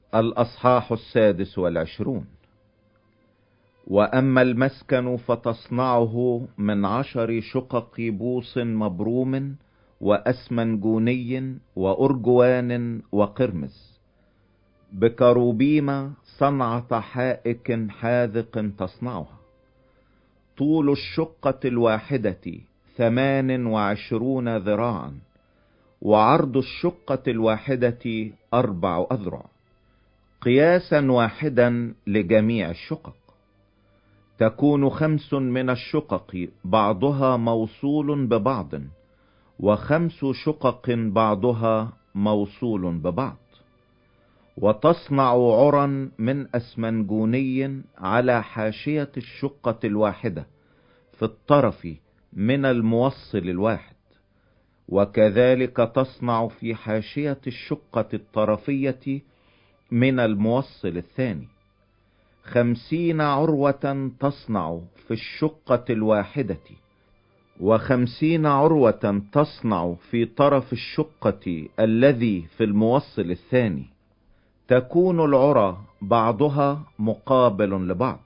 الأصحاح 26. وأما المسكن فتصنعه من 10 شقق بوص مبروم وأسمنجوني وأرجوان وقرمز، بكروبيم صنعة حائك حاذق تصنعها. طول الشقة الواحدة 28 ذراعا، وعرض الشقة الواحدة 4 أذرع، قياسا واحدا لجميع الشقق. تكون 5 من الشقق بعضها موصول ببعض، و5 شقق بعضها موصول ببعض. وتصنع عرا من أسمنجوني على حاشية الشقة الواحدة في الطرف من الموصل الواحد، وكذلك تصنع في حاشية الشقة الطرفية من الموصل الثاني. 50 عروة تصنع في الشقة الواحدة، و50 عروة تصنع في طرف الشقة الذي في الموصل الثاني. تكون العرى بعضها مقابل لبعض.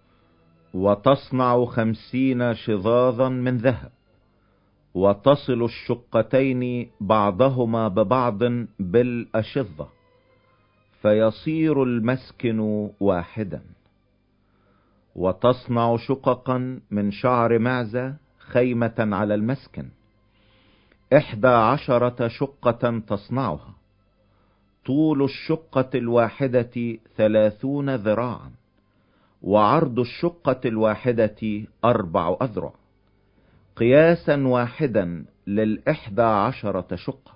وتصنع 50 شظاظا من ذهب، وتصل الشقتين بعضهما ببعض بالأشظة، فيصير المسكن واحدا. وتصنع شققا من شعر معزة خيمة على المسكن، 11 شقة تصنعها. طول الشقة الواحدة 30 ذراعا، وعرض الشقة الواحدة 4 أذرع، قياسا واحدا ل11 شقة.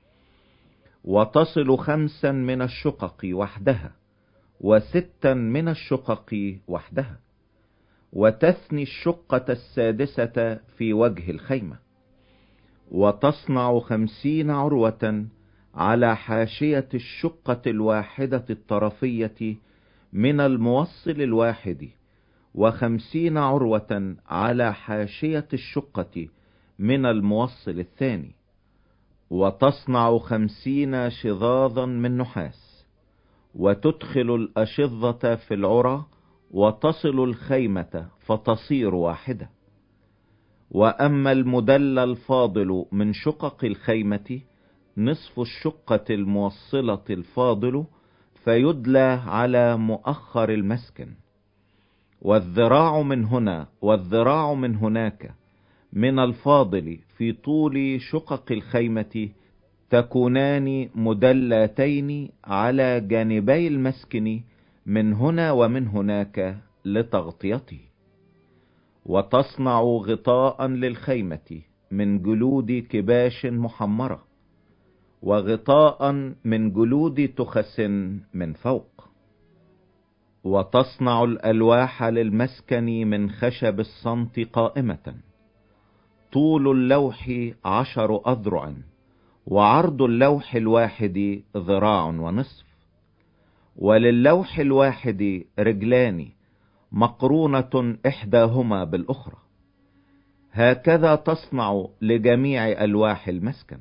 وتصل 5 من الشقق وحدها، و6 من الشقق وحدها. وتثني الشقة السادسة في وجه الخيمة. وتصنع 50 عروة على حاشية الشقة الواحدة الطرفية من الموصل الواحد، و50 عروة على حاشية الشقة من الموصل الثاني. وتصنع 50 شظاظا من نحاس، وتدخل الأشظة في العرى، وتصل الخيمة فتصير واحدة. وأما المدلى الفاضل من شقق الخيمة، نصف الشقة الموصلة الفاضل، فيدلى على مؤخر المسكن. والذراع من هنا والذراع من هناك من الفاضل في طول شقق الخيمة تكونان مدلاتين على جانبي المسكن من هنا ومن هناك لتغطيته. وتصنع غطاء للخيمة من جلود كباش محمرة، وغطاء من جلود تخس من فوق. وتصنع الألواح للمسكن من خشب الصمت قائمة. طول اللوح 10 أذرع، وعرض اللوح الواحد 1.5 ذراع. وللوح الواحد رجلان مقرونة إحداهما بالأخرى. هكذا تصنع لجميع ألواح المسكن.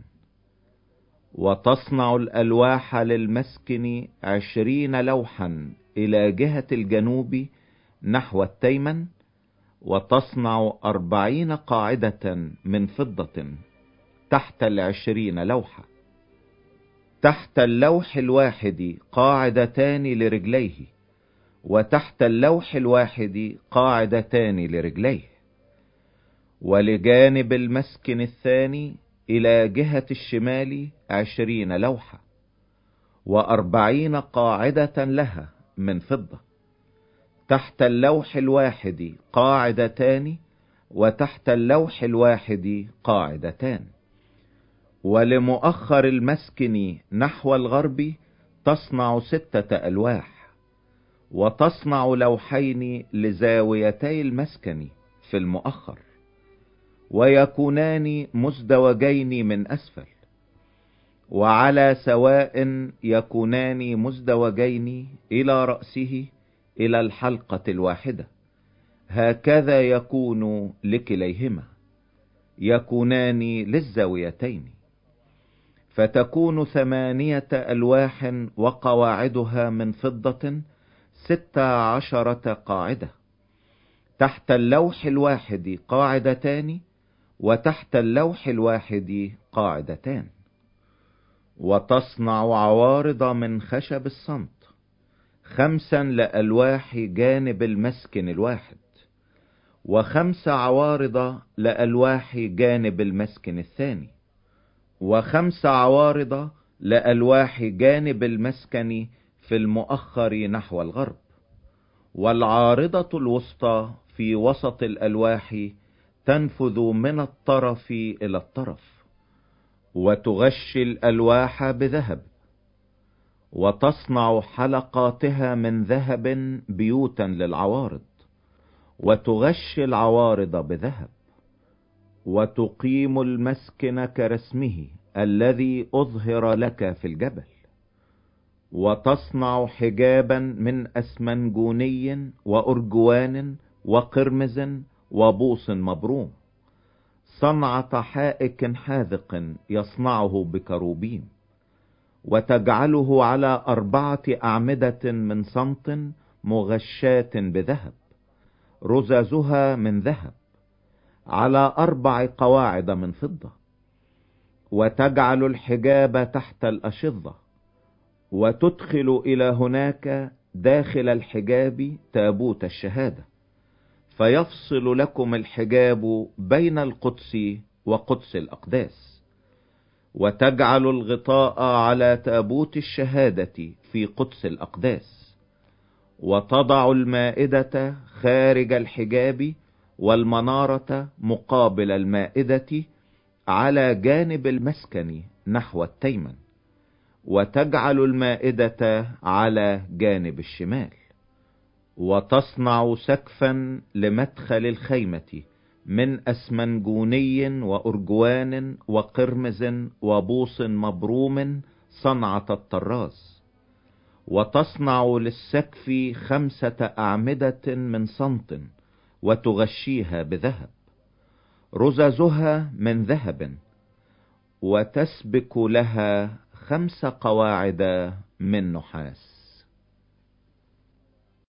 وتصنع الألواح للمسكن 20 لوحا إلى جهة الجنوب نحو التيمن. وتصنع 40 قاعدة من فضة تحت 20 لوحة. تحت اللوح الواحد قاعدتان لرجليه، وتحت اللوح الواحد قاعدتان لرجليه. ولجانب المسكن الثاني إلى جهة الشمال 20 لوحة، و40 قاعدة لها من فضة. تحت اللوح الواحد قاعدتان، وتحت اللوح الواحد قاعدتان. ولمؤخر المسكن نحو الغرب تصنع 6 ألواح. وتصنع لوحين لزاويتي المسكن في المؤخر، ويكونان مزدوجين من أسفل، وعلى سواء يكونان مزدوجين إلى رأسه إلى الحلقة الواحدة. هكذا يكون لكليهما، يكونان للزاويتين. فتكون 8 ألواح وقواعدها من فضة 16 قاعدة، تحت اللوح الواحد قاعدتان، وتحت اللوح الواحد قاعدتان. وتصنع عوارض من خشب الصمت 5 لألواح جانب المسكن الواحد، و5 عوارض لألواح جانب المسكن الثاني، و5 عوارض لألواح جانب المسكن في المؤخر نحو الغرب. والعارضة الوسطى في وسط الألواح تنفذ من الطرف إلى الطرف، وتغشي الألواح بذهب، وتصنع حلقاتها من ذهب بيوتا للعوارض، وتغشي العوارض بذهب، وتقيم المسكن كرسمه الذي أظهر لك في الجبل. وتصنع حجابا من أسمنجوني وأرجوان وقرمز وبوص مبروم، صنعة حائك حاذق يصنعه بكروبيم، وتجعله على 4 أعمدة من صمت مغشاة بذهب، رزازها من ذهب، على 4 قواعد من فضة. وتجعل الحجاب تحت الأشظة، وتدخل إلى هناك داخل الحجاب تابوت الشهادة، فيفصل لكم الحجاب بين القدس وقدس الأقداس. وتجعل الغطاء على تابوت الشهادة في قدس الأقداس، وتضع المائدة خارج الحجاب، والمنارة مقابل المائدة على جانب المسكن نحو التيمن، وتجعل المائدة على جانب الشمال. وتصنع سقفا لمدخل الخيمة من أسمنجوني وأرجوان وقرمز وبوص مبروم صنعة الطراز. وتصنع للسقف 5 أعمدة من صمت، وتغشيها بذهب، رزازها من ذهب، وتسبك لها 5 قواعد من نحاس.